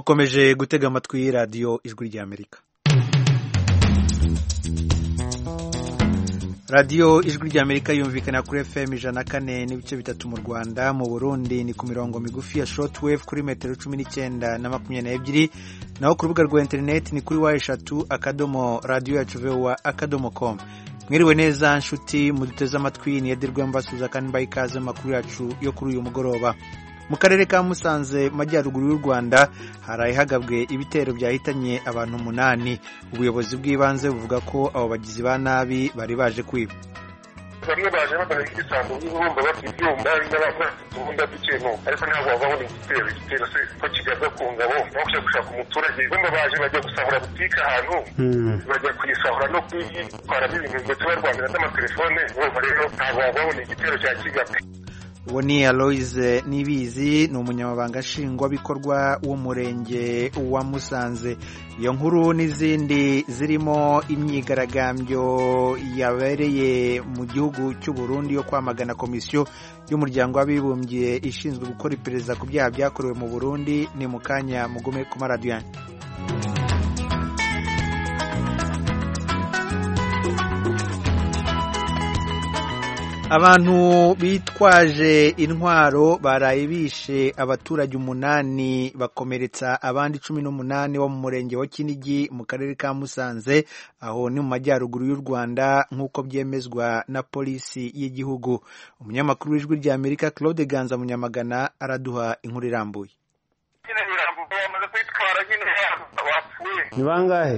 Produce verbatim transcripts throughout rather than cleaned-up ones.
mukomeje gutega amatwi radiyo ijwi ry'Amerika. radiyo ijwi ry'Amerika yumvikana kuri F M ijana na kane n'ibice bitatu mu Rwanda, mu Burundi ni ku mirongo migufi ya shortwave kuri metero cumi n'icyenda na makumyabiri n'ebyiri, naho ku rubuga rwa interineti ni kuri wa eshatu akadomo radiyo yacu voa akadomo com. Mwiriwe neza nshuti muduteze amatwi, ni Edirwe mbasuza kandi mbaye ikaze makuru yacu yo kuri uyu mugoroba. Mu karere ka Musanze majyaruguru y'u Rwanda haraye hagabwe ibitero byahitanye abantu umunani. Ubuyobozi bw'ibanze buvuga ko abo bagizi ba nabi bari baje kwiba. Bamwe baje bagana igisambo y'ibumba bakibyumba n'abana tubunda dukentu ariko ntabwo babona igitero igitero se ko kigaza ku ngabo no gushaka umuturage bamwe baje bajya gusahura butike ahantu bajya kuyisahura no kwitwara ibintu ngo tubarwanira n'amatelefone bo rero ntabwo babona igitero cya Kigali. Uwo ni Aloise Nibizi, ni umunyamabanga nshingwabikorwa w'umurenge wa Musanze. Iyo nkuru n'izindi zirimo imyigaragambyo yabereye mu gihugu cy'u Burundi yo kwamagana komisiyo y'umuryango w'abibumbye ishinzwe gukora iperereza ku byaha byakorewe mu Burundi ni mu kanya mugume ku maradiyo. Abantu bitwaje intwaro baraye bishe abaturage umunani bakomeretsa abandi cumi n'umunani bo mu murenge wa Kinigi mu karere ka Musanze, aho ni mu majyaruguru y'u Rwanda nk'uko byemezwa na polisi y'igihugu. Umunyamakuru w'ijwi ry'Amerika Claude Ganza Munyamagana araduha inkuru irambuye. Ni bangahe?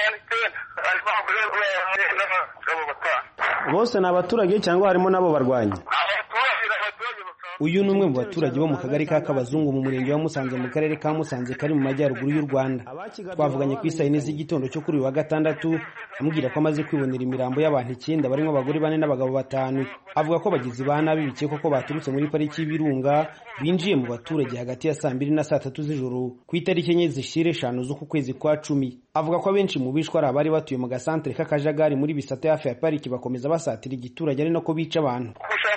Bose ni abaturage cyangwa harimo nabo barwanya? Uyu ni umwe mu baturage bo mu kagari ka Kabazungu mu murenge wa Musanze mu karere ka Musanze kari mu majyaruguru y'u Rwanda. Twavuganye ku isaha ine z'igitondo cyo kuri wa gatandatu, amubwira ko amaze kwibonera imirambo y'abantu icyenda barimo abagore bane n'abagabo batanu. Avuga ko bagizi ba nabi bikekwa ko baturutse muri pariki y'Ibirunga binjiye mu baturage hagati ya saa mbiri na saa tatu z'ijoro ku itariki enye zishire eshanu z'uku kwezi kwa cumi. Avuga ko abenshi mu bishwa ari abari batuye mu gasantere k'Akajagari muri Bisate hafi ya pariki bakomeza basatira igiturage ari nako bica abantu.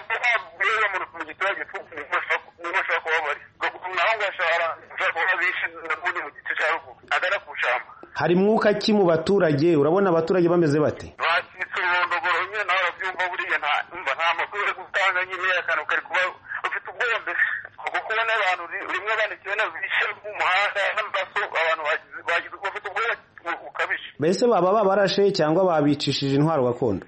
Hari mwuka ki mu baturage? Urabona abaturage bameze bate? Bese baba babarashe cyangwa babicishije intwaro gakondo?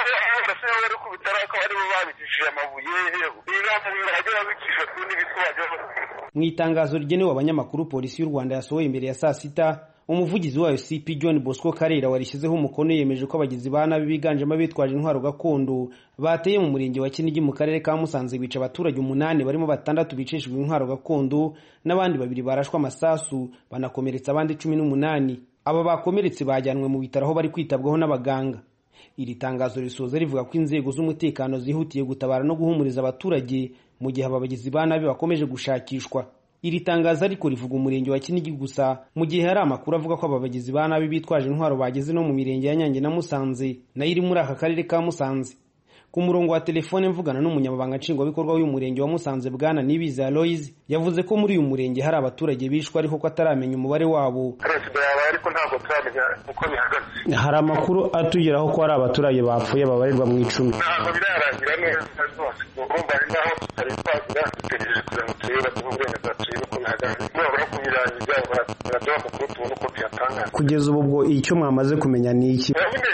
Mu itangazo rigenewe abanyamakuru polisi y'u Rwanda yasohoye imbere ya saa sita, umuvugizi wayo C P John Bosco Karera warishyizeho umukono yemeje ko abagizi ba nabi biganjemo abitwaje intwaro gakondo bateye mu murenge wa Kinigi mu karere ka Musanze bica abaturage umunani barimo batandatu bicishijwe intwaro gakondo n'abandi babiri barashwa amasasu banakomeretsa abandi cumi n'umunani. Aba bakomeretse bajyanwe mu bitaro aho bari kwitabwaho n'abaganga. Iri tangazo risoza rivuga ko inzego z'umutekano zihutiye gutabara no guhumuriza abaturage mu gihe abagizi ba nabi bakomeje gushakishwa. Iri tangazo ariko rivuga umurenge wa Kinigi gusa, mu gihe hari amakuru avuga ko abagizi ba nabi bitwaje intwaro bageze no mu mirenge ya Nyange na Musanze nayo iri muri aka karere ka Musanze. Ku murongo wa telefone mvugana n'umunyamabanga nshingwabikorwa w'uyu murenge wa Musanze Bwana Nibizi Aloise, yavuze ko muri uyu murenge hari abaturage bishwe ariko ko ataramenya umubare wabo. Ariko ntabwo turamenya uko bihagaze. Hari amakuru atugeraho ko hari abaturage bapfuye babarirwa mu icumi. Ntabwo birarangira neza rwose. Urumva naho tutari twagira dutegereje kugira ngo turebe uburenganzira turebe uko bihagaze. Nubwo kubirangiza baraduha amakuru tubona uko tuyatanga. Kugeza ubu ubwo icyo mwamaze kumenya ni iki?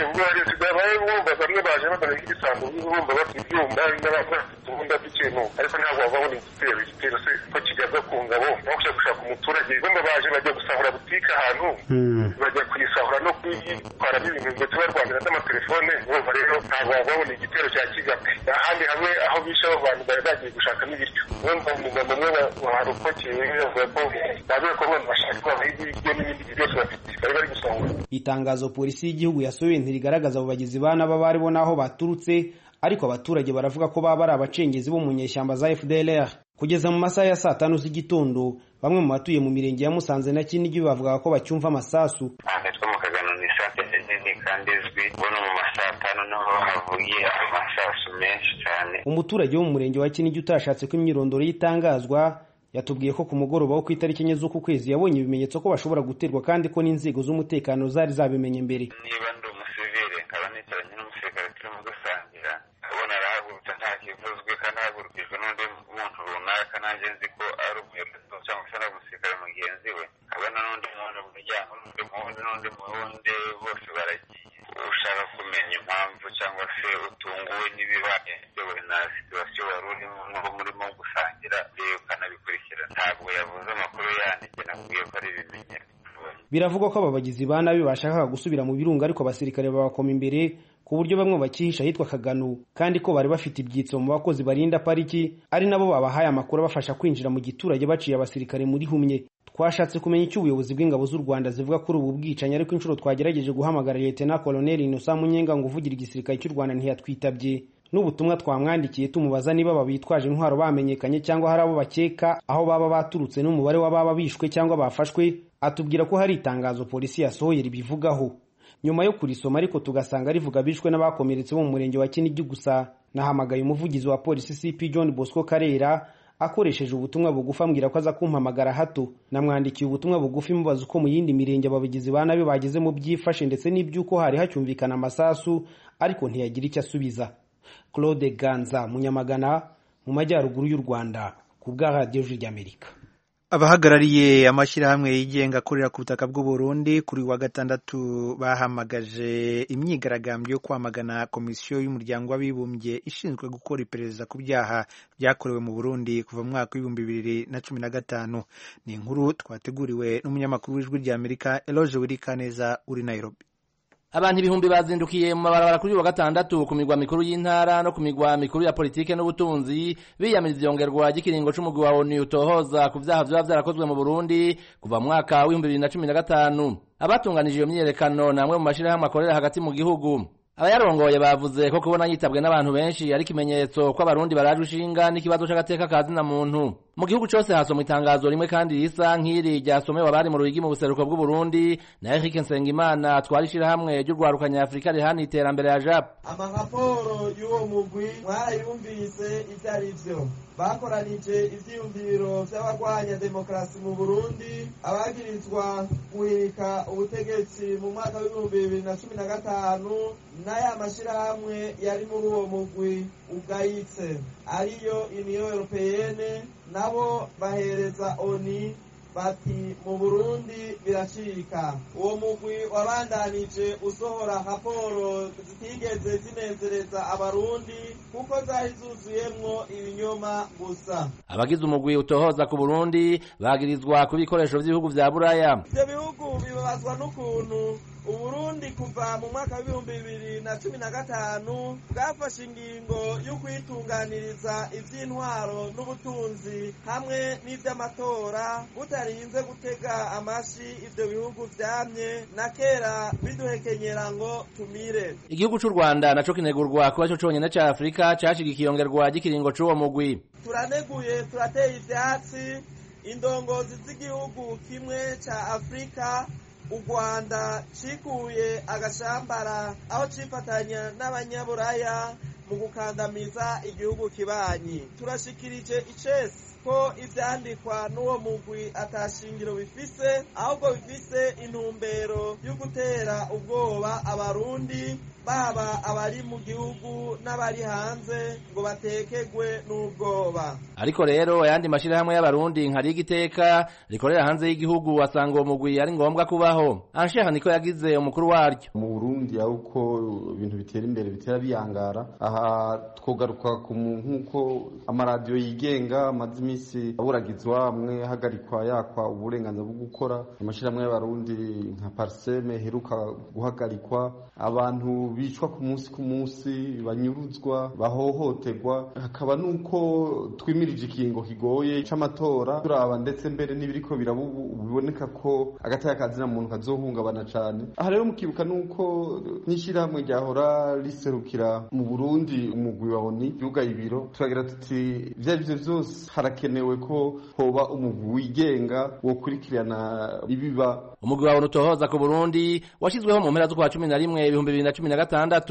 Bamwe baje bagana igisambo y'ibumba bakibyumba n'abana tubunda dukentu ariko ntabwo babona igitero igitero se ko kigaza ku ngabo no gushaka umuturage bamwe baje bajya gusahura butike ahantu bajya kuyisahura no kwitwara ibintu ngo tubarwanira n'amatelefone bo rero ntabwo babona igitero cya Kigali. Ahandi hamwe aho bisha abantu bari bagiye gushaka n'ibiryo bumva umugabo umwe warokokeye yavuga ko baje ko abantu bashaka ibiryo n'ibindi byose bafite bari bari gusahura. Itangazo polisi y'igihugu yasohoye ntirigaragaza abo bagizi ba nabi bari bo naho baturutse, ariko abaturage baravuga ko baba ari abacengezi bo mu nyeshyamba za F D L R. Kugeza mu masaha ya saa tanu z'igitondo, bamwe mu batuye mu mirenge ya Musanze na Kinigi bavuga ko bacyumva amasasu. Umuturage wo mu murenge wa Kinigi utashatse ko imyirondoro yitangazwa yatubwiye ko ku mugoroba wo ku itariki enye z'uku kwezi yabonye ibimenyetso ko bashobora guterwa kandi ko n'inzego z'umutekano zari zabimenye mbere. Niba ndi umusivile nkaba nicaranye n'umusirikare turimo gusangira abona arahagurutse nta kivuzwe kandi ahagurukijwe n'undi muntu runaka nanjye nzi ko ari umuyobozi cyangwa se ari umusirikare mugenzi we, abona n'undi muntu mu muryango n'undi muwundi n'undi muwundi bose baragiye. Ushaka kumenya impamvu cyangwa se utunguwe n'ibibaye bitewe na situwasiyo wari urimo n'uwo murimo gusangira rero ukanabikurikira. Ntabwo yavuze amakuru yanditse, nakubwiye ko ari ibimenyetso. Biravugwa ko aba bagizi ba nabi bashakaga gusubira mu birunga ariko abasirikare babakoma imbere ku buryo bamwe bakihisha ahitwa Kagano, kandi ko bari bafite ibyitso mu bakozi barinda pariki ari nabo babahaye amakuru abafasha kwinjira mu giturage baciye abasirikare muri humye. Twashatse kumenya icyo ubuyobozi bw'ingabo z'u Rwanda zivuga kuri ubu bwicanyi, ariko inshuro twagerageje guhamagara Lieutenant Colonel Innocent Munyenga ngo uvugira igisirikare cy'u Rwanda ntiyatwitabye. N'ubutumwa twamwandikiye tumubaza niba babitwaje intwaro bamenyekanye cyangwa hari abo bakeka aho baba baturutse n'umubare w'ababa bishwe cyangwa bafashwe, atubwira ko hari itangazo polisi yasohoye ribivugaho. Nyuma yo kurisoma ariko tugasanga rivuga bishwe n'abakomeretse bo mu murenge wa Kinigi gusa. Nahamagaye umuvugizi wa polisi C P John Bosco Karera akoresheje ubutumwa bugufi ambwira ko aza kumpamagara hato. Namwandikiye ubutumwa bugufi mubaza uko mu yindi mirenge ababigizi ba nabi bageze mu byifashe ndetse n'ibyuko hari hacyumvikana amasasu, ariko ntiyagira icyo asubiza. Claude Ganza, Munyamagana, mu majyaruguru y'u Rwanda, ku bwa Radio y'Amerika. Abahagarariye amashyirahamwe yigenga akorera ku butaka bw'u Burundi kuri wa gatandatu bahamagaje imyigaragambyo yo kwamagana komisiyo y'umuryango w'abibumbye ishinzwe gukora iperereza ku byaha byakorewe mu Burundi kuva mu mwaka w'ibihumbi bibiri na cumi na gatanu. Ni inkuru twateguriwe n'umunyamakuru w'Ijwi ry'Amerika Eloge Wirikaneza uri Nairobi. Abantu ibihumbi bazindukiye mu mabarabara kuri wa gatandatu ku migwa mikuru y'intara no ku migwa mikuru ya politike n'ubutunzi biyamiriza ivyongerwa ry'ikiringo c'umugwi wa O N U utohoza ku vyaha vyoba vyarakozwe mu Burundi kuva mu mwaka w'ibihumbi bibiri na cumi na gatanu. Abatunganije iyo myiyerekano namwe mu mashirahamwe akorera hagati mu gihugu. Abayarongoye bavuze ko kubona yitabwe n'abantu benshi ari kimenyetso ko abarundi baraje ushinga n'ikibazo c'agateka kazina muntu. Mu gihugu cyose hasomwe itangazo rimwe kandi risa nk'iri ryasomewe abari mu Ruyigi mu buseruko bw'u Burundi na Eric Nsengimana twarishira hamwe ry'urwarukanya Afrika rihana iterambere ya J A P. Amahaporo y'uwo mugwi mwarayumvise ivyo ari vyo. Bakoranije ivyiyumviro vy'abagwanya demokrasi mu Burundi, abagirizwa guhirika ubutegetsi mu mwaka w'ibihumbi bibiri na cumi na gatanu, n'aya mashirahamwe yari muri uwo mugwi ugayitse ariyo Union Européenne, nabo bahereza O N U bati mu Burundi biracika. Uwo mugwi wabandanije usohora raporo zitigeze zinezereza abarundi kuko zari zuzuyemwo ibinyoma gusa. Abagize umugwi utohoza ku Burundi bagirizwa ku bikoresho vy'ibihugu vya Buraya. Ivyo bihugu bibabazwa n'ukuntu Uburundi kuva mu mwaka w'ibihumbi bibiri na cumi na gatanu bwafashe ingingo yo kwitunganiriza ivy'intwaro n'ubutunzi hamwe n'ivy'amatora butarinze gutega amashi ivyo bihugu vyamye na kera biduhekenyera ngo tumire. Igihugu c'u Rwanda naco kinegurwa kuba cyo conyene ca Afrika cashigikiye iyongerwa ry'ikiringo c'uwo mugwi. Turaneguye turateye ivyatsi indongozi z'igihugu kimwe ca Afrika u Rwanda cikuye agashambara aho cifatanya n'abanyaburaya mu gukandamiza igihugu kibanyi. Turashikirije icesi ko ivyandikwa n'uwo mugwi atashingiro bifise, ahubwo bifise intumbero yo gutera ubwoba abarundi baba abari mu gihugu n'abari hanze ngo batekegwe n'ubwoba. Ariko rero ayandi mashirahamwe y'abarundi nkari igiteka rikorera hanze y'igihugu asanga uwo mugwi ari ngombwa kubaho. Ansheha niko yagize umukuru waryo. Mu Burundi uko ibintu bitera imbere bitera biyangara, aha twogaruka ku nkuko amaradiyo yigenga amaze imisi aburagizwa amwe hagarikwa yakwa uburenganzira bwo gukora. Amashirahamwe y'abarundi nka Parseme heruka guhagarikwa, abantu bicwa ku munsi ku munsi, banyuruzwa, bahohoterwa. Hakaba nuko twimirije ikingo kigoye c'amatora turaba ndetse mbere n'ibiriko birabubu biboneka ko agataya kazina muntu kazohungabana cane. Aha rero mukibuka nuko n'ishirahamwe ryahora riserukira mu Burundi umugwi wa O N U yugaye ibiro, turagira tuti ivyo byo vyose harakenewe ko hoba umugwi wigenga wo kurikirana ibiba. Umugwi wa O N U utohoza ku Burundi washizweho mu mpera z'ukwa cumi na rimwe ibihumbi bibiri na cumi na gatandatu.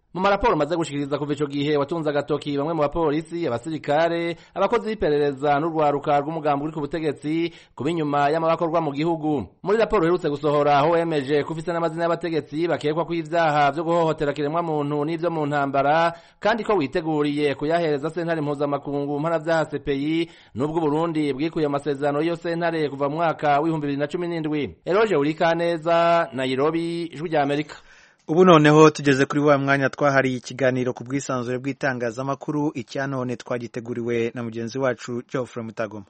mu maraporo maze gushikiriza kuva ico gihe watunze agatoki bamwe mu bapolisi abasirikare abakozi b'iperereza n'urwaruka rw'umugambi uri ku butegetsi kuba inyuma y'amabakorwa mu gihugu. Muri raporo iherutse gusohora aho wemeje ko ufise n'amazina y'abategetsi bakekwa ko ivyaha vyo guhohotera kiremwa muntu n'ivyo mu ntambara kandi ko witeguriye kuyahereza sentare mpuzamakungu mpanavyaha C P I n'ubwo Burundi bwikuye amasezerano y'iyo sentare kuva mu mwaka w'ibihumbi bibiri na cumi n'indwi. Eroge Urikaneza, Nairobi, Ijwi rya Amerika. Ubu noneho tugeze kuri wa mwanya twahariye ikiganiro ku bwisanzure bw'itangazamakuru. Icyanone twagiteguriwe na mugenzi wacu Geoffrey Mutagoma.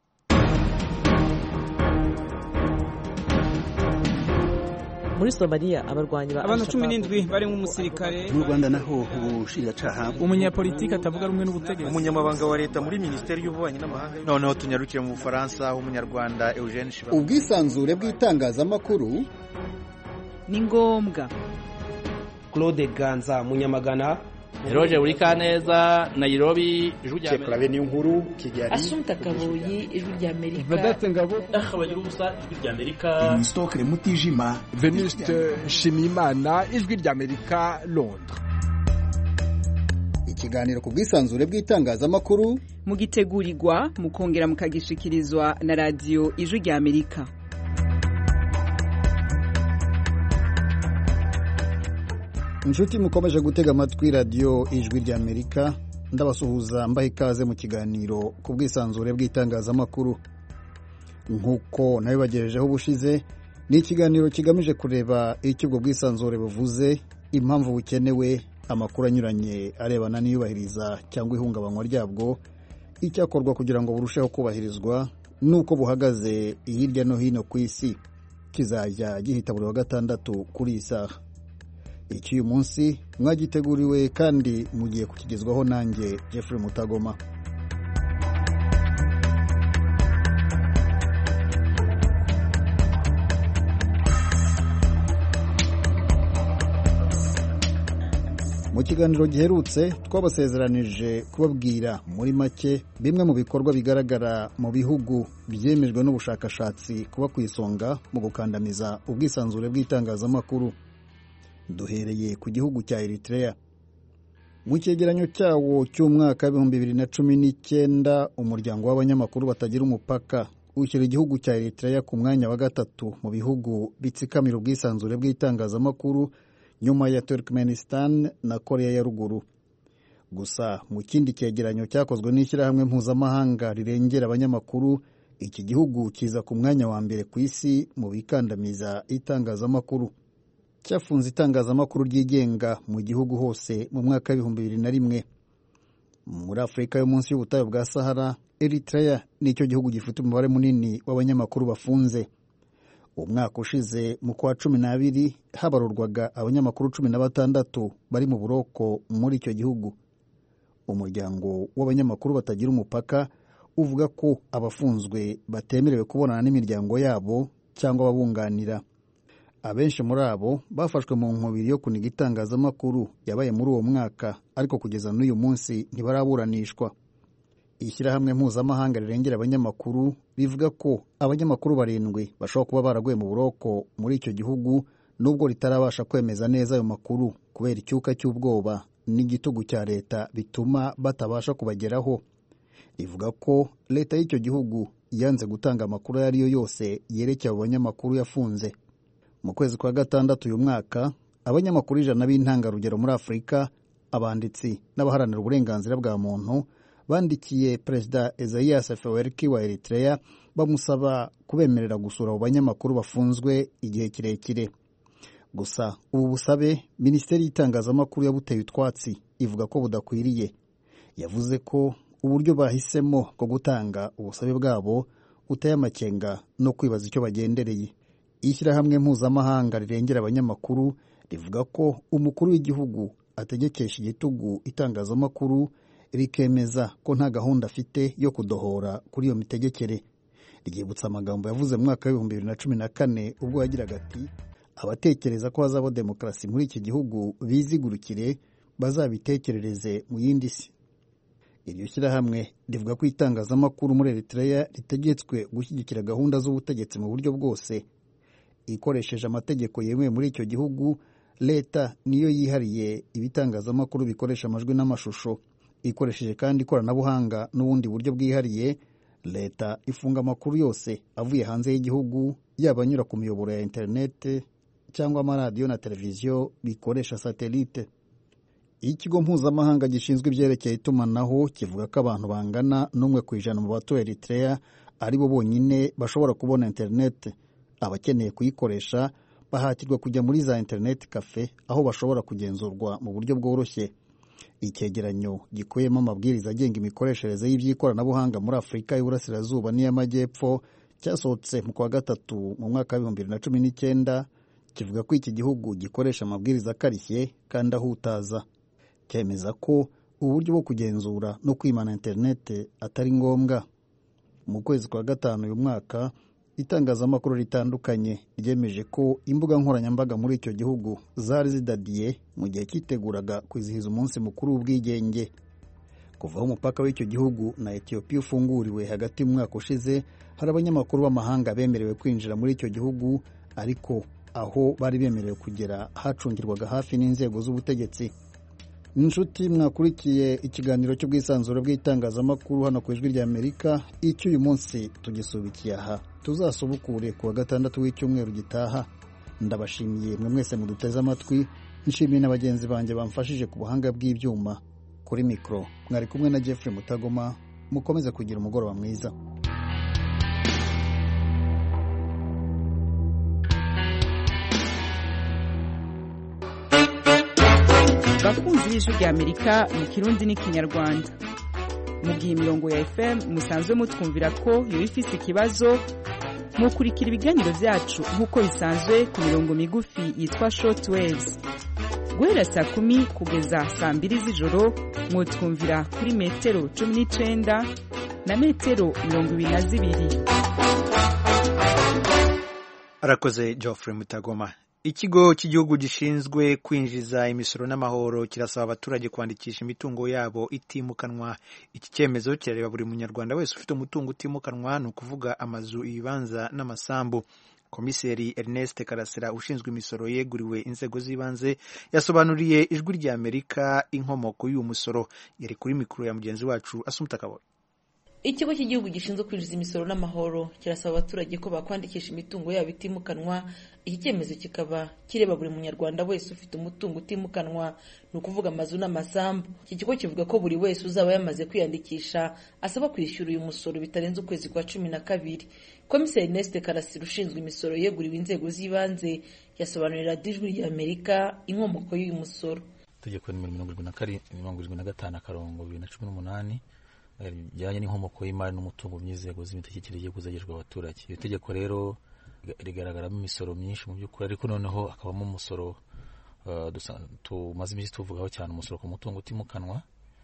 Muri Somalia abarwanyi ba abantu cumi n'indwi bari mu musirikare. Mu Rwanda naho ubushinjacyaha umunyapolitiki atavuga rumwe n'ubutegetsi, umunyamabanga wa leta muri Minisiteri y'Ububanyi n'Amahanga. Noneho tunyarukire mu Bufaransa aho umunyarwanda Eugene Shiba. Ubwisanzure bw'itangazamakuru ni ngombwa. Claude Ganza Munyamagana, Eroge Urikaneza, Nairobi, Ijwi rya Amerika. Niyo nkuru Kigali. Asumta Kaboyi, Ijwi rya Amerika. Vedete Ngabo, Ahabagira ubusa, Ijwi rya Amerika. Stokre Mutijima, Venuste Shimimana, Ijwi rya Amerika, Londres. Ikiganiro ku bwisanzure bw'itangazamakuru mugitegurirwa mukongera mukagishikirizwa na radio Ijwi rya Amerika. Inshuti mukomeje gutega amatwi radio Ijwi rya Amerika, ndabasuhuza mbaha ikaze mu kiganiro ku bwisanzure bw'itangazamakuru. Nkuko nabibagejejeho ubushize, ni ikiganiro kigamije kureba icyo ubwo bwisanzure buvuze, impamvu bukenewe, amakuru anyuranye arebana n'iyubahiriza cyangwa ihungabanywa ryabwo, icyakorwa kugira ngo burusheho kubahirizwa, nuko buhagaze hirya no hino ku isi. Kizajya gihita buri wa gatandatu kuri iyi saha. Iki uyu munsi mwagiteguriwe kandi mugiye kukigezwaho nanjye Geoffrey Mutagoma. Mu kiganiro giherutse twabasezeranije kubabwira muri make bimwe mu bikorwa bigaragara mu bihugu byemejwe n'ubushakashatsi kuba ku isonga mu gukandamiza ubwisanzure bw'itangazamakuru. Duhereye ku gihugu cya Eritrea. Mu cyegeranyo cyawo cy'umwaka w'ibihumbi bibiri na cumi n'icyenda, umuryango w'abanyamakuru batagira umupaka ushyira igihugu cya Eritrea ku mwanya wa gatatu mu bihugu bitsikamira ubwisanzure bw'itangazamakuru nyuma ya Turkmenistan na Korea ya Ruguru. Gusa mu kindi cyegeranyo cyakozwe n'ishyirahamwe mpuzamahanga rirengera abanyamakuru, iki gihugu kiza ku mwanya wa mbere ku isi mu bikandamiza itangazamakuru. Cyafunze itangazamakuru ryigenga mu gihugu hose mu mwaka w'ibihumbi bibiri na rimwe. Muri Afurika yo munsi y'ubutayu bwa Sahara, Eritrea nicyo gihugu gifite umubare munini w'abanyamakuru bafunze. Umwaka ushize mu kwa cumi n'abiri habarurwaga abanyamakuru cumi na batandatu bari mu buroko muri icyo gihugu. Umuryango w'abanyamakuru batagira umupaka uvuga ko abafunzwe batemerewe kubonana n'imiryango yabo cyangwa babunganira. Abenshi muri abo bafashwe mu nkubiri yo kuniga itangazamakuru yabaye muri uwo mwaka, ariko kugeza n'uyu munsi ntibaraburanishwa. Ishyirahamwe mpuzamahanga rirengera abanyamakuru rivuga ko abanyamakuru barindwi bashobora kuba baraguye mu buroko muri icyo gihugu, nubwo ritarabasha kwemeza neza ayo makuru kubera icyuka cy'ubwoba n'igitugu cya leta bituma batabasha kubageraho. Rivuga ko leta y'icyo gihugu yanze gutanga amakuru ayo ari yo yose yerekeye abo banyamakuru yafunze. Mu kwezi kwa gatandatu uyu mwaka, abanyamakuru ijana b'intangarugero muri Afurika, abanditsi n'abaharanira uburenganzira bwa muntu bandikiye Perezida Isaias Afwerki wa Eritrea bamusaba kubemerera gusura abo banyamakuru bafunzwe igihe kirekire. Gusa ubu busabe Minisiteri y'Itangazamakuru yabuteye utwatsi, ivuga ko budakwiriye. Yavuze ko uburyo bahisemo bwo gutanga ubusabe bwabo buteye amakenga no kwibaza icyo bagendereye. Ishyirahamwe mpuzamahanga rirengera abanyamakuru rivuga ko umukuru w'igihugu ategekesha igitugu itangazamakuru, rikemeza ko nta gahunda afite yo kudohora kuri iyo mitegekere. Ryibutsa amagambo yavuze mu mwaka w'ibihumbi bibiri na cumi na kane ubwo yagiraga ati, abatekereza ko hazaba demokarasi muri iki gihugu bizigurukire bazabitekerereze mu yindi si. Iryo shyirahamwe rivuga ko itangazamakuru muri Eritrea ritegetswe gushyigikira gahunda z'ubutegetsi mu buryo bwose, ikoresheje amategeko yemewe muri icyo gihugu leta niyo yihariye ibitangazamakuru bikoresha amajwi n'amashusho. Ikoresheje kandi ikoranabuhanga n'ubundi buryo bwihariye, leta ifunga amakuru yose avuye hanze y'igihugu, yaba anyura ku miyoboro ya interinete cyangwa amaradiyo na televiziyo bikoresha satelite. Ikigo mpuzamahanga gishinzwe ibyerekeye itumanaho kivuga ko abantu bangana n'umwe ku ijana mu batuye Eritrea ari bo bonyine bashobora kubona interinete. Abakeneye kuyikoresha bahatirwa kujya muri za internet cafe aho bashobora kugenzurwa mu buryo bworoshye. Icyegeranyo gikuyemo amabwiriza agenga imikoreshereze y'iby'ikoranabuhanga muri Afurika y'Uburasirazuba n'iy'Amajyepfo cyasohotse mu kwa gatatu mu mwaka wa bibiri na cumi n'icyenda kivuga ko iki gihugu gikoresha amabwiriza akarishye kandi ahutaza. Cyemeza ko uburyo bwo kugenzura no kwimana interinete atari ngombwa. Mu kwezi kwa gatanu uyu mwaka, itangazamakuru ritandukanye ryemeje ko imbuga nkoranyambaga muri icyo gihugu zari zidadiye mu gihe cyiteguraga kwizihiza umunsi mukuru w'ubwigenge. Kuva aho umupaka w'icyo gihugu na Ethiopia ufunguriwe hagati mu mwaka ushize, hari abanyamakuru b'amahanga bemerewe kwinjira muri icyo gihugu, ariko aho bari bemerewe kugera hacungirwaga hafi n'inzego z'ubutegetsi. Inshuti mwakurikiye ikiganiro cy'ubwisanzure bw'itangazamakuru hano ku Ijwi ry'Amerika, icyo uyu munsi tugisubikiye aha. Tuzasubukure ku wa gatandatu w'icyumweru gitaha. Ndabashimiye mwe mwese muduteze amatwi, nshimiye na bagenzi banjye bamfashije ku buhanga bw'ibyuma. Kuri mikro mwari kumwe na Jeffrey Mutagoma. Mukomeze kugira umugoroba mwiza. Bakunzi b'Ijwi ry'Amerika mu Kirundi n'Ikinyarwanda, mu gihe imirongo ya F M musanzwe mutwumvira ko yo ifise ikibazo, mukurikira ibiganiro byacu nk'uko bisanzwe ku mirongo migufi yitwa short waves. Guhera saa kumi kugeza saa mbiri z'ijoro mwutwumvira kuri metero cumi n'icenda na metero mirongo ibiri na zibiri. Arakoze Geoffrey Mutagoma. Ikigo cy'igihugu gishinzwe kwinjiza imisoro n'amahoro kirasaba abaturage kwandikisha imitungo yabo itimukanwa. Iki cyemezo kirareba buri munyarwanda wese ufite umutungo utimukanwa, ni ukuvuga amazu, ibibanza n'amasambu. Komiseri Ernest Karasira ushinzwe imisoro yeguriwe inzego z'ibanze yasobanuriye Ijwi ry'Amerika inkomoko y'uyu musoro. Yari kuri mikoro ya mugenzi wacu Asumta Kabore. Ikigo cy'igihugu gishinzwe kwinjiza imisoro n'amahoro kirasaba abaturage ko bakwandikisha imitungo yabo itimukanwa. Iki cyemezo kikaba kireba buri munyarwanda wese ufite umutungo utimukanwa, ni ukuvuga amazu n'amasambu. Iki kigo kivuga ko buri wese uzaba yamaze kwiyandikisha asaba kwishyura uyu musoro bitarenze ukwezi kwa cumi na kabiri. Komiseri Ernest Karasira ushinzwe imisoro yeguriwe inzego z'ibanze yasobanurira Ijwi ry'Amerika inkomoko y'uyu musoro. Tegeko nimero mirongo irindwi na gatanu akarongo bibiri na cumi n'umunani bijyanye n'inkomoko y'imari n'umutungo by'inzego z'imitegekere igiye kuzagezwa abaturage. Iyo tegeko rero rigaragaramo imisoro myinshi mu by'ukuri, ariko noneho hakabamo umusoro uh, tumaze iminsi tuvugaho cyane, umusoro ku mutungo utimukanwa,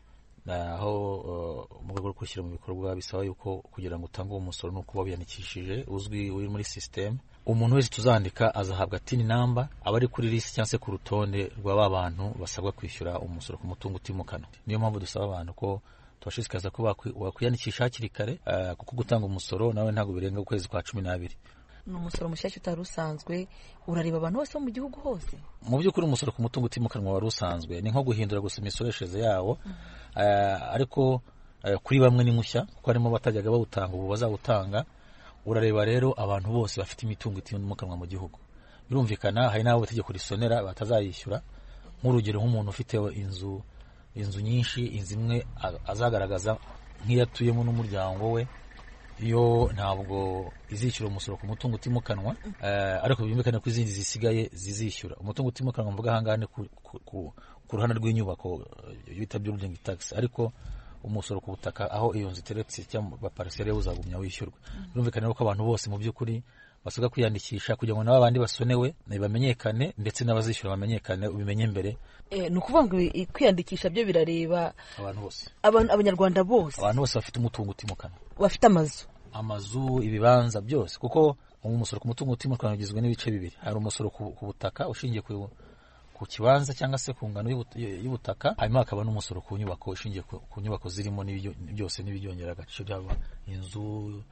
aho uh, mu rwego rwo gushyira mu bikorwa bisaba yuko kugira ngo utange uwo musoro ni ukuba wiyandikishije, uzwi uri muri system. Umuntu wese tuzandika azahabwa tini namba, abari kuri list cyangwa se ku rutonde rw'aba bantu basabwa kwishyura umusoro ku mutungo utimukanwa. Niyo mpamvu dusaba abantu ko tubashishikariza ko wakwiyandikisha hakiri kare, uh, kuko gutanga umusoro nawe ntabwo birenga ukwezi kwa cumi n'abiri. Ni umusoro mushyashya utari usanzwe, urareba abantu bose mu gihugu hose. Mu by'ukuri umusoro ku mutungo utimukanwa wari usanzwe, ni nko guhindura gusa imisoreshereze yawo, mm. uh, ariko uh, kuri bamwe ni mushya kuko harimo batajyaga bawutanga, ubu bazawutanga. Urareba rero abantu bose bafite imitungo itimukanwa mu gihugu. Birumvikana hari n'abo bategeko risonera batazayishyura. Nk'urugero, nk'umuntu ufite inzu inzu nyinshi, inzu imwe azagaragaza nk'iyatuyemo n'umuryango we, iyo ntabwo izishyura umusoro ku mutungo utimukanwa, uh, ariko byumvikana ko izindi zisigaye zizishyura. Umutungo utimukanwa mvuga ahangane ku, ku, ku, ku ruhande rw'inyubako bita building tax, ariko umusoro ku butaka aho iyo nzu iteretse cyangwa parcelle uzagumya wishyurwa. Birumvikana ko abantu bose mu by'ukuri basabwa kwiyandikisha kugira ngo n'abandi basonewe bamenyekane, ndetse n'abazishyura bamenyekane, ubimenye mbere. Eh, ni ukuvuga ngo kwiyandikisha byo birareba abantu bose, abantu abanyarwanda bose, abantu bose bafite umutungo utimukanwa, bafite amazu amazu ibibanza byose, kuko umusoro ku mutungo utimukanwa ugizwe n'ibice bibiri. Hari umusoro ku, ku butaka ushingiye ku ku kibanza cyangwa se ku ngano y'ubutaka, hanyuma hakaba n'umusoro ku nyubako ushingiye ku, ku nyubako zirimo byose n'ibyongera agaciro, byaba inzu,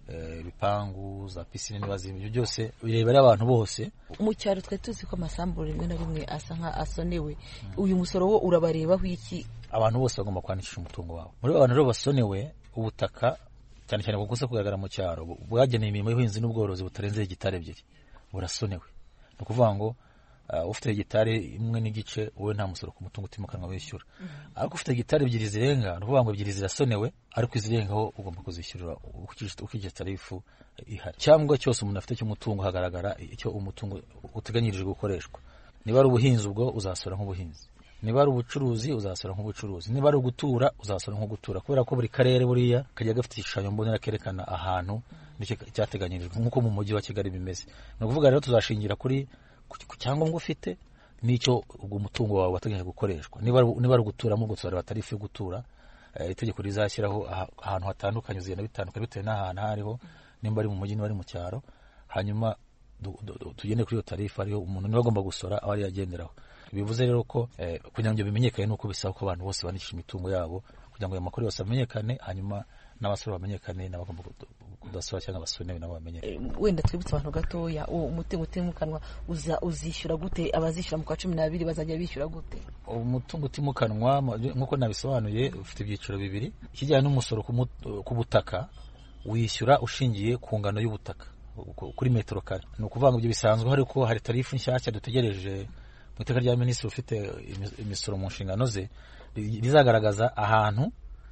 ibipangu za pisine n'ibazimba ibyo byose birebera abantu bose. Mu cyaro twe tuzi ko amasambu rimwe na rimwe asa nka asonewe, uyu musoro wo urabarebaho iki? Abantu bose bagomba kwandikisha umutungo wabo. Muri abantu rero basonewe ubutaka cyane cyane kuko kugaragara mu cyaro bwageneye imirimo y'ubuhinzi n'ubworozi butarenze hegitari ebyiri burasonewe. Ni ukuvuga ngo uh, ufite hegitari imwe n'igice wowe nta musoro ku mutungo utimukanwa wishyura. Mm -hmm. Ariko ufite hegitari ebyiri zirenga, ni ukuvuga ngo ebyiri zirasonewe ariko izirengaho ugomba kuzishyurira ukije tarifu ihari. Cyangwa cyose umuntu afite cy'umutungo hagaragara icyo umutungo uteganyirijwe gukoreshwa. Niba ari ubuhinzi ubwo uzasora nk'ubuhinzi. Niba ari ubucuruzi uzasora nk'ubucuruzi. Niba ari ugutura uzasora nk'ugutura, kubera ko buri karere buriya kajya gafite igishushanyo mbonera kerekana ahantu cyateganyirijwe nk'uko mu mujyi wa Kigali bimeze. Ni ukuvuga rero tuzashingira kuri ku cyangombwa ufite n'icyo ubwo mutungo wawe wateganyije gukoreshwa. Niba niba ari uguturamo gusora batarifu yo gutura, itegeko rizashyiraho ahantu hatandukanye zigenda bitandukanye bitewe n'ahantu hariho, nimba ari mu mujyi niba ari mu cyaro, hanyuma tugende kuri iyo tarifu ariho umuntu niba agomba gusora abari yagenderaho. Bivuze rero ko eh, kugira ngo bimenyekane nuko bisaba ko abantu bose bandikisha imitungo yabo kugira ngo ayo makuru yose amenyekane, hanyuma n'abasore bamenyekane n'abagomba kudasora cyangwa abasonewe nabo bamenyekane. Wenda twibutse abantu gatoya umutungo utimukanwa uza uzishyura gute? Abazishyura mu kwa cumi n'abiri bazajya bishyura gute? Umutungo utimukanwa nkuko nabisobanuye ufite ibyiciro bibiri. Ikijyanye n'umusoro ku butaka wishyura ushingiye ku ngano y'ubutaka kuri metero kare. Ni ukuvuga ngo ibyo bisanzwe, ariko hari tarifu nshyashya dutegereje mu iteka rya minisitiri ufite imisoro mu nshingano ze rizagaragaza ahantu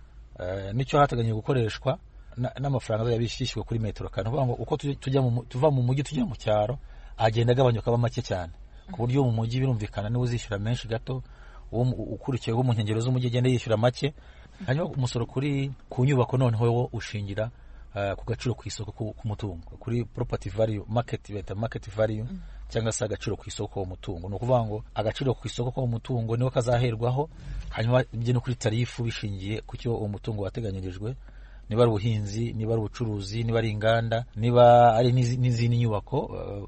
nicyo hateganyije gukoreshwa n'amafaranga yabishyishywe kuri metero kare. Uvuga ngo uko tujya tuva mu mujyi tujya mu cyaro agenda agabanyuka aba make cyane, ku buryo mu mujyi birumvikana niwe uzishyura menshi gato, ukurikiyeho mu nkengero z'umujyi agenda yishyura make. Hanyuma umusoro kuri ku nyubako noneho wo ushingira ku gaciro ku isoko ku mutungo, kuri property value market beta market value cyangwa se agaciro ku isoko umutungo. No kuvuga ngo agaciro ku isoko ko umutungo niwo kazaherwaho, hanyuma bye no kuri tarifu bishingiye ku cyo umutungo wateganyirijwe, niba ari ubuhinzi, niba ari ubucuruzi, niba ari inganda, niba ari n'izindi nyubako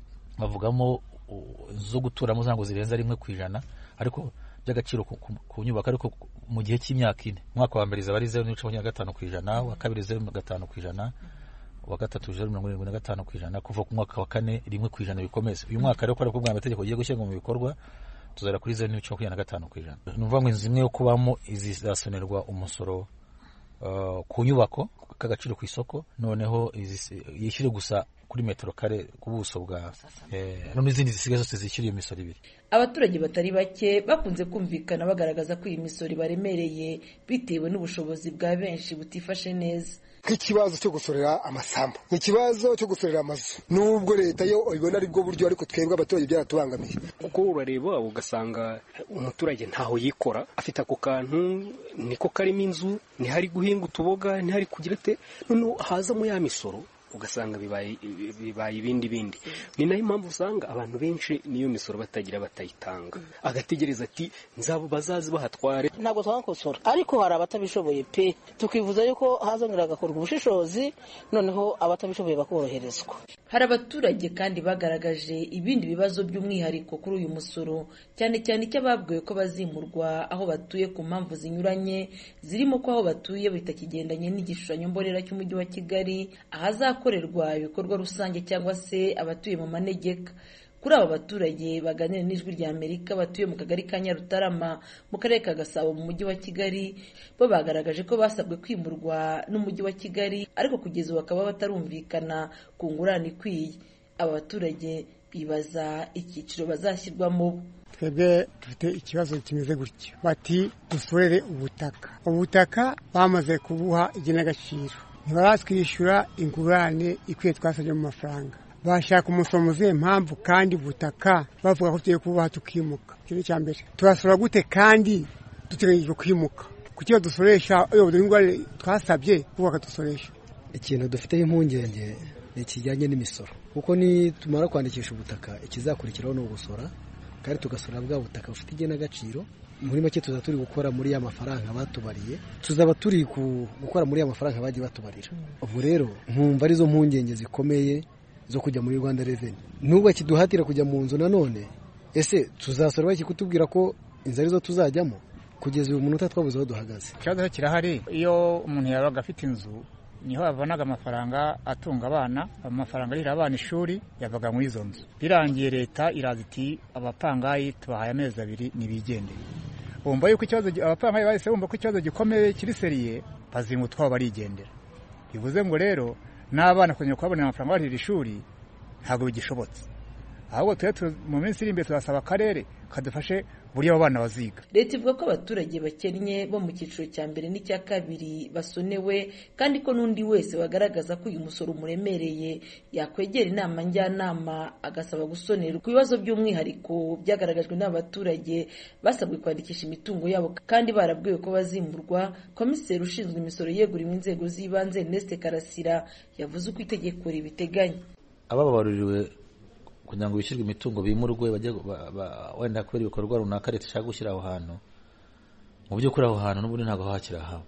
bavugamo zo guturamo zango zirenza rimwe kwijana, ariko by'agaciro ku nyubako, ariko mu gihe cy'imyaka ine. Umwaka wa mbere zabari zero n'ibice makumyabiri na gatanu kwijana, wa kabiri zero n'ibice gatanu kwijana, wa gatatu zero mirongo irindwi na gatanu kwijana, kuva ku mwaka wa kane rimwe kwijana bikomeza. Uyu mwaka rero ko bwa amategeko giye gushyirwa mu bikorwa tuzara kuri zero n'ibice makumyabiri na gatanu kwijana. Ni ukuvuga ngo inzu imwe yo kubamo izizasonerwa umusoro uh, ku nyubako k'agaciro ku isoko, noneho yishyure gusa kuri metero kare ku buso bwa eh no n'izindi zisigaye zose zishyuriye imisoro ibiri. Abaturage batari bake bakunze kumvikana bagaragaza ko iyi misoro baremereye bitewe n'ubushobozi bwa benshi butifashe neza. Nk'ikibazo cyo gusorera amasambu, ikibazo cyo gusorera amazu, nubwo leta yo ibona ari bwo buryo, ariko twebwe abaturage byaratubangamiye. Kuko urareba ugasanga umuturage ntaho yikora, afite ako kantu niko karimo inzu, ni hari guhinga utuboga, ni hari kugira te, none haza mu ya misoro ugasanga bibaye bibaye ibindi bindi. Ni nayo impamvu usanga abantu benshi niyo misoro batagira batayitanga, agategereza ati nzabo bazazi bahatware. Ntabwo twankosora, ariko hari abatabishoboye pe, tukivuza yuko hazongera agakorwa ubushishozi, noneho abatabishoboye bakoroherezwa. Hari abaturage kandi bagaragaje ibindi bibazo by'umwihariko kuri uyu musoro, cyane cyane icy'ababwiwe ko bazimurwa aho batuye ku mpamvu zinyuranye, zirimo ko aho batuye bitakigendanye n'igishushanyo mbonera cy'umujyi wa Kigali, ahazakorerwa ibikorwa rusange cyangwa se abatuye mu manegeka. Kuri aba baturage baganira n'Ijwi rya Amerika batuye mu kagari ka Nyarutarama mu karere ka Gasabo mu mujyi wa Kigali, bo bagaragaje ko basabwe kwimurwa n'umujyi wa Kigali, ariko kugeza ubu bakaba batarumvikana ku ngurane ikwiye. Aba baturage bibaza icyiciro bazashyirwamo. Twebwe dufite ikibazo kimeze gutya, bati dusorere ubutaka. Ubutaka bamaze kubuha igenagaciro, ntibaratwishyura ingurane ikwiye twasabye mu mafaranga. Bashaka umusomuzi impamvu kandi ubutaka bavuga ko tugiye kubuha tukimuka. Ikintu cya mbere, turasora gute kandi duteganyijwe kwimuka? Kuki dusoresha iyo ingurane twasabye kubaka dusoresha? Ikintu dufite impungenge ni kijyanye n'imisoro, kuko ni tumara kwandikisha ubutaka ikizakurikiraho no gusora, kandi tugasora bwa butaka bufite igenagaciro. Muri make tuza turi gukora muri ya mafaranga batubariye, tuzaba turi gukora muri ya mafaranga bagiye batubarira. Ubu rero nkumva arizo mpungenge zikomeye zo kujya muri Rwanda Revenue. Nubwo kiduhatira kujya mu nzu nanone, ese tuzasora baki kutubwira ko inzari zo tuzajyamo? Kugeza uyu munota twabuze aho duhagaze. Ikibazo kirahari, iyo umuntu yabaga afite inzu niho bavonaga amafaranga atunga abana, amafaranga arira abana ishuri yavaga muri izo nzu. Birangiye leta iraza iti abapangayi tubahaye amezi abiri nibigendeye. Bumva yuko ikibazo abapangayi bahise bumva ko ikibazo gikomeye kiri seriye, bazimutwa barigendera. Bivuze ngo rero n'abana kongera kubabonera amafaranga barira ishuri ntabwo bigishobotse. Ahubwo twe mu minsi iri imbere turasaba akarere kadufashe buri abo bana baziga. Leta ivuga ko abaturage bakennye bo mu cyiciro cya mbere n'icya kabiri basonewe kandi ko n'undi wese wagaragaza ko uyu musoro umuremereye yakwegera inama njyanama agasaba gusonerwa. Ku bibazo by'umwihariko byagaragajwe n'abaturage basabwe kwandikisha imitungo yabo kandi barabwiwe ko bazimurwa, komiseri ushinzwe imisoro yeguriwe inzego z'ibanze Ernest Karasira yavuze uko itegeko ribiteganya. Abababaruriwe kugira ngo bishyirwe imitungo bimurwe bajye wenda kubera ibikorwa runaka leta ishaka gushyira aho hantu, mu by'ukuri aho hantu n'ubundi ntabwo hakira aho.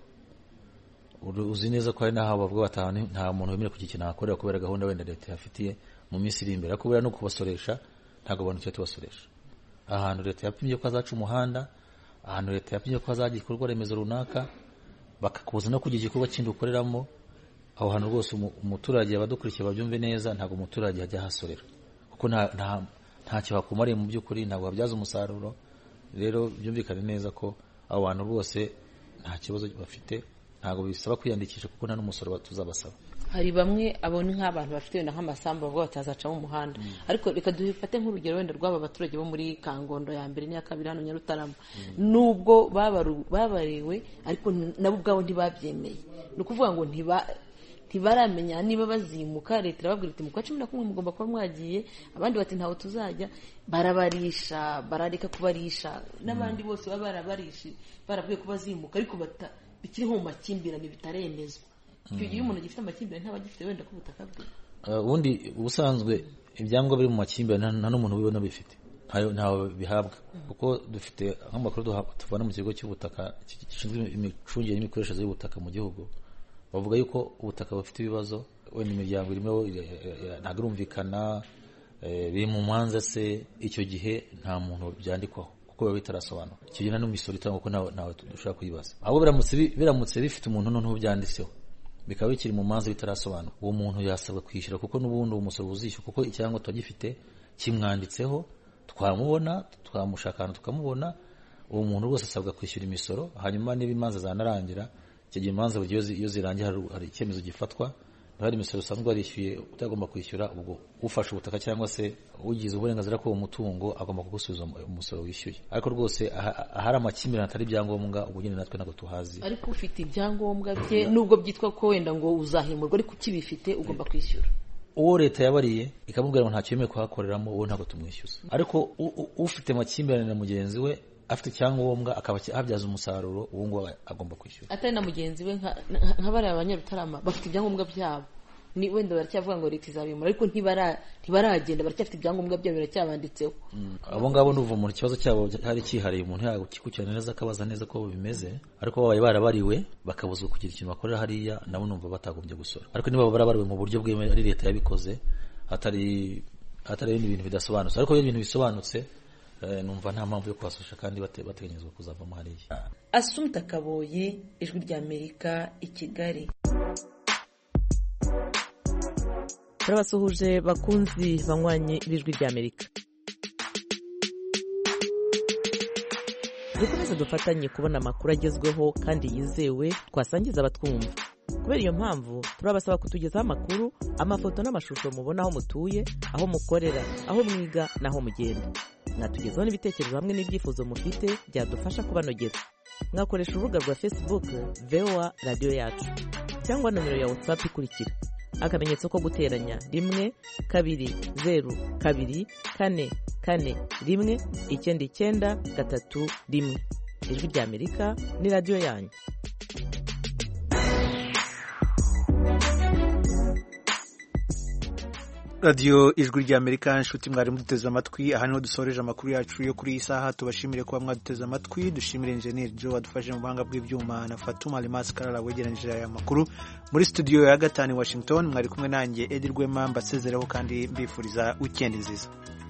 Uzi neza ko hari n'aho bavuga batanu nta muntu wemerewe kugira ikintu ahakorera kubera gahunda wenda leta yafitiye mu minsi iri imbere, kubera no kubasoresha ntabwo abantu cyo tubasoresha. Ahantu leta yapimye ko azaca umuhanda, ahantu leta yapimye ko azagira igikorwa remezo runaka, bakakubuza no kugira igikorwa kindi ukoreramo, aho hantu rwose umuturage abadukurikiye babyumve neza, ntabwo umuturage ajya hasorera kuko nta nta ntacyo bakumariye mu by'ukuri, ntabwo babyaza umusaruro. Rero byumvikane neza ko abo bantu bose nta kibazo bafite, ntabwo bisaba kwiyandikisha kuko nta n'umusoro batuzabasaba. Hari bamwe abone nk'abantu bafite wenda nk'amasambu bavuga batazaca mu muhanda, ariko reka dufate nk'urugero wenda rw'aba baturage bo muri Kangondo ya mbere n'iya kabiri hano Nyarutarama, nubwo babariwe ariko nabo ubwabo ntibabyemeye. Ni ukuvuga ngo ntiba ntibaramenya niba bazimuka. Leta irababwira iti mu kwa cumi na kumwe mugomba kuba mwagiye, abandi bati ntaho tuzajya, barabarisha barareka kubarisha, n'abandi bose baba barabarishi barabwiye ko bazimuka ariko bikiri mu makimbirane bitaremezwa. Icyo gihe umuntu gifite amakimbirane ntaba gifite wenda ku butaka bwe. Ubundi ubusanzwe ibyangombwa biri mu makimbirane nta n'umuntu ubibona bifite, ntawe bihabwa kuko dufite nk'amakuru tuvana mu kigo cy'ubutaka gishinzwe imicungire n'imikoreshereze y'ubutaka mu gihugu. Bavuga yuko ubutaka bufite ibibazo, wenda imiryango irimo ntabwo irumvikana, biri mu manza se, icyo gihe nta muntu byandikwaho kuko biba bitarasobanura. Icyo gihe no misoro itangwa ko ntawe dushaka kuyibaza. Ahubwo biramutse biramutse bifite umuntu noneho byanditseho bikaba bikiri mu manza bitarasobanura, uwo muntu yasabwa kwishyura kuko n'ubundi umusoro uzishyura kuko icyangombwa twagifite kimwanditseho, twamubona twamushaka ahantu tukamubona, uwo muntu rwose asabwa kwishyura imisoro. Hanyuma niba imanza zanarangira, icyo gihe imanza buryo iyo zirangiye hari icyemezo gifatwa, hari imisoro usanzwe warishyuye utagomba kwishyura, ubwo ufashe ubutaka cyangwa se ugize uburenganzira k'uwo mutungo agomba kugusubiza umusoro wishyuye. Ariko rwose ahari amakimbirane atari ibyangombwa ubwo nyine natwe ntabwo tuhazi. Ariko ufite ibyangombwa bye nubwo byitwa ko wenda ngo uzahimurwa, ariko ukibifite ugomba kwishyura. Uwo leta yabariye ikamubwira ngo ntacyo yemewe kuhakoreramo, uwo ntabwo tumwishyuza. Ariko ufite amakimbirane na mugenzi we afite icyangombwa akaba habyaza umusaruro, uwo ngo agomba kwishyura. Atari na mugenzi we nka bari abanyarutarama bafite ibyangombwa byabo, ni wenda baracyavuga ngo leta izabimura ariko ntibara ntibaragenda, baracyafite ibyangombwa byabo biracyabanditseho. Abo ngabo n'uva mu kibazo cyabo hari cyihariye, umuntu yakikukirana neza akabaza neza ko bimeze, ariko babaye barabariwe bakabuzwa kugira ikintu bakorera hariya, nabo numva batagombye gusora. Ariko niba barabariwe mu buryo bwemewe ari leta yabikoze, atari atari ibintu bidasobanutse. Ariko iyo ibintu bisobanutse numva nta mpamvu yo kubasosha kandi bateganyizwa kuzavamo hariya. Assumpta Kaboyi, Ijwi ry'Amerika, i Kigali. Turabasuhuje bakunzi banywanye b'Ijwi ry'Amerika. Dukomeze dufatanye kubona amakuru agezweho kandi yizewe twasangiza abatwumva. Kubera iyo mpamvu turabasaba kutugezaho amakuru, amafoto n'amashusho mubona aho mutuye, aho mukorera, aho mwiga n'aho mugenda. Mwatugezaho n'ibitekerezo hamwe n'ibyifuzo mufite byadufasha kubanogera. Mwakoresha urubuga rwa Facebook V O A Radio Yacu cyangwa nomero ya WhatsApp ikurikira: akamenyetso ko guteranya rimwe kabiri zeru kabiri kane kane rimwe icyenda icyenda gatatu rimwe. Ijwi ry'Amerika ni radio yanyu. Radio Ijwi ry'Amerika, nshuti mwari muduteze amatwi. Aha niho dusoreje amakuru yacu yo kuri iyi saha. Tubashimire kuba mwaduteze amatwi. Dushimire Engineer Joe wadufashe mu buhanga bw'ibyuma na Fatuma Limas Karara wegeranije aya makuru muri studio ya gatanu Washington. Mwari kumwe nanjye Edi Rwema, mbasezeraho kandi mbifuriza weekend nziza.